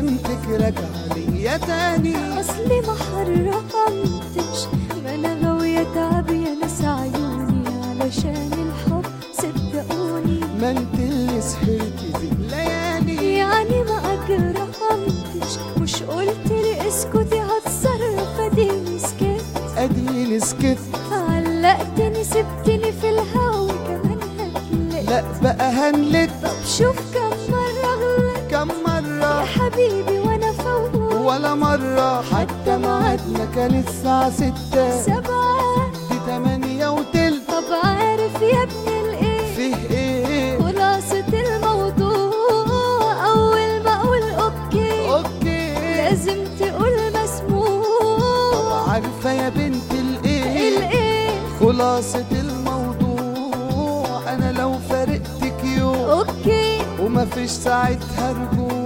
سلامتك راجعة ليا تاني. اصلي ما حرمتش، ما انا غاوية تعب يا ناس عيوني علشان الحب صدقوني. ما انت اللي سهرتي دي الليالي، يعني ما اجرمتش، مش قلتلي اسكتي هتصرف اديني سكت. اديني سكت، علقتني سبتني في الهوا كمان هتلت. لا بقى هنلت. طب شوف كم مرة غلط، كم مرة يا حبيبي وانا فوق ولا مرة. حتى ميعادنا كان الساعة 6، 7 دي 8 وتلت. طب عارف يا ابن الايه فيه ايه خلاصة الموضوع؟ اول ما اقول اوكي اوكي لازم تقول مسموع. طب عارفة يا بنت الايه الايه خلاصة الموضوع؟ انا لو فارقتك يوم اوكي وما فيش ساعتها رجوع.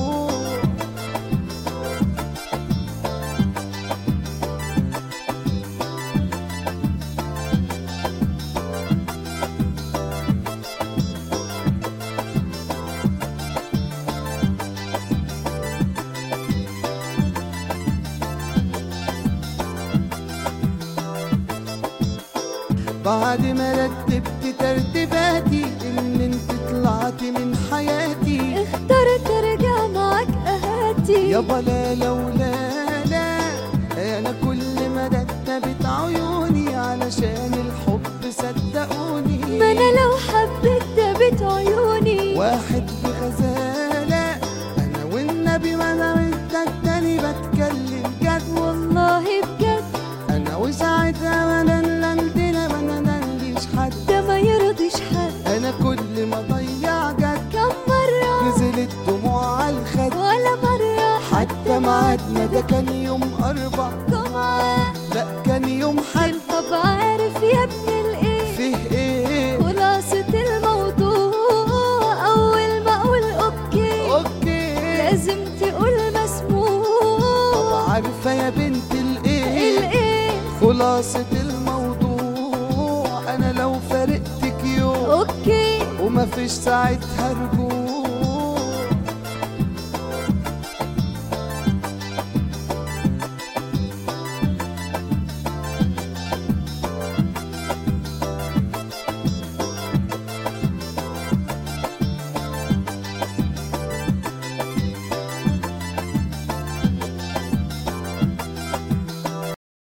بعد ما رتبت ترتيباتي ان انت طلعتي من حياتي، اخترت ارجع معاك اهاتي. يابا لا لولا لا، انا كل ما رتبت عيوني علشان الحب صدقوني. ما انا لو حبيت دبت عيوني واحد بغزالة، انا والنبي ما انا ودك تاني بتكلم جد والله بجد. انا وساعتها ما نلندنا ما نلنديش حد، ده ما يرضيش حد. انا كل ما ضيع جد كم مرة نزلت دموع على الخد. ولا مرة حتى ميعادنا ده كان يوم 4 جمعة، لا كان يوم حد. طب عارف يا ابن الايه فيه ايه خلاصة الموضوع؟ اول ما اقول اوكي اوكي لازم تقول مسموع. طب عارفة يا بنت الايه الايه خلاصة الموضوع؟ انا لو فارقتك يوم اوكي وما فيش ساعتها رجوع.